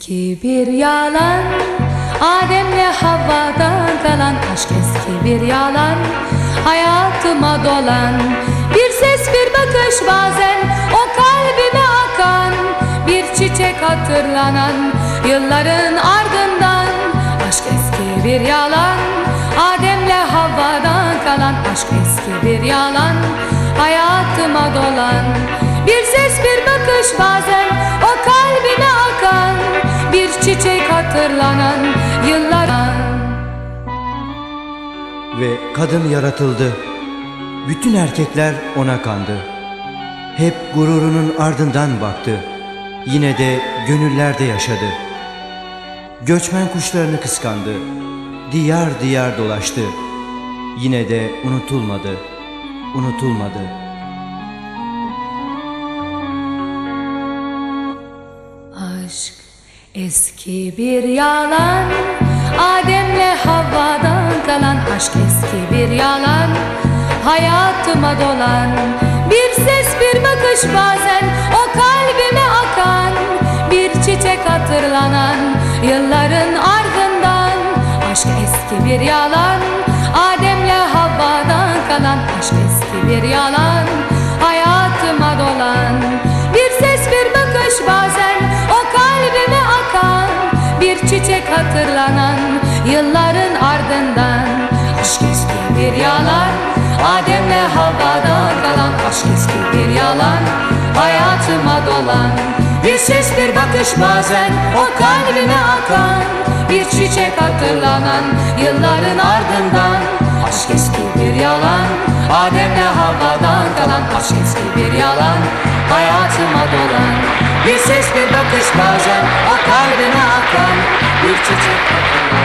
Eski bir yalan, Adem'le Havva'dan kalan aşk eski bir yalan, hayatıma dolan bir ses bir bakış bazen o kalbime akan, bir çiçek hatırlanan yılların ardından. Aşk eski bir yalan, Adem'le Havva'dan kalan aşk eski bir yalan, hayatıma dolan bir ses bir bakış bazen o kalbime akan, bir çiçek hatırlanan yıllardan. Ve kadın yaratıldı, bütün erkekler ona kandı. Hep gururunun ardından baktı, yine de gönüllerde yaşadı. Göçmen kuşlarını kıskandı, diyar diyar dolaştı, yine de unutulmadı, unutulmadı. Aşk eski bir yalan, Adem'le Havva'dan kalan aşk eski bir yalan, hayatıma dolan bir ses bir bakış bazen o kalbime akan, bir çiçek hatırlanan yılların ardından. Aşk eski bir yalan, Adem'le Havva'dan kalan aşk eski bir yalan, hayatıma dolan bir ses bir bakış bazen o kalbime akan, bir çiçek hatırlanan yılların ardından. Aşk eski bir yalan, Adem'le Havva'dan kalan aşk eski bir yalan, hayatıma dolan bir ses bir bakış bazen o kalbime akan, bir çiçek hatırlanan yılların ardından. Aşk eski bir yalan, Adem'le Havva'dan kalan aşk eski bir yalan, hayatıma dolan bir ses bir bakış bazen o kalbime akan, bir çiçek hatırlanan